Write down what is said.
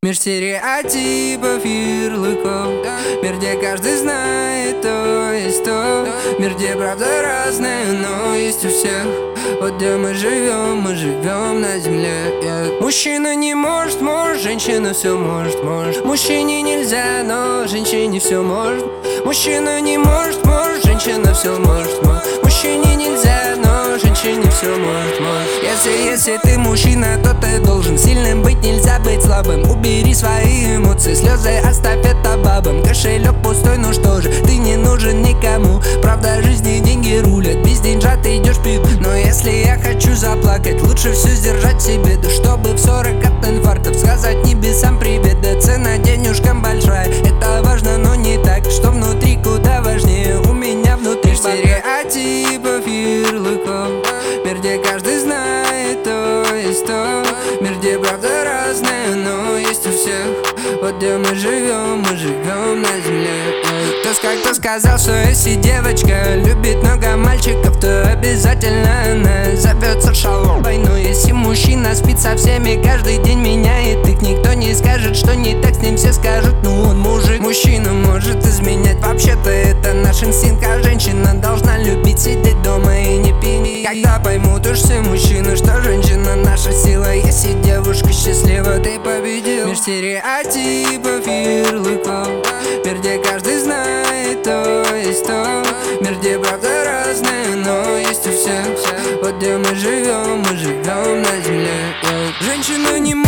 Мир стереотипов, ярлыков. Мир, где каждый знает то есть то. Мир, где правда разная, но есть у всех. Вот где мы живем на земле, yeah. Мужчина не может, женщина все может. Мужчине нельзя, но женщине все может. Мужчина не может, женщина все может. Мужчине нельзя, но женщине все может. Если ты мужчина, то ты должен сильным быть, нельзя быть слабым. Убери свои эмоции, слезы оставь это бабам. Кошелек пустой, ну что же, ты не нужен никому. Правда жизни деньги рулят, без деньжат ты идешь пить. Но если я хочу заплакать, лучше все сдержать себе. Да чтобы в 40 от инфарктов сказать небесам привет. Да цена денежкам большая, это важно, но не так. Что внутри куда важнее, у меня внутри стереотипов, ярлыков. Мир, где каждый знает то есть то. Мир, где правда разная, но есть у всех. Вот где мы живем на земле. Кто как-то сказал, что если девочка любит много мальчиков, то обязательно она зовется шаловой. Но если мужчина спит со всеми, каждый день меняет их, никто не скажет, что не так с ним, все скажут, ну он мужик. Мужчина может изменять, вообще-то это наш инстинкт. А женщина должна любить сидеть дома и не пить. Когда поймут уж все мужчины, что женщина наша сила. Если девушка счастлива, ты победил. Мир стереотипов, ярлыков. Мир, где каждый знает то есть то. Мир, где правда разная, но есть у всех. Вот где мы живем на земле, yeah. Женщина не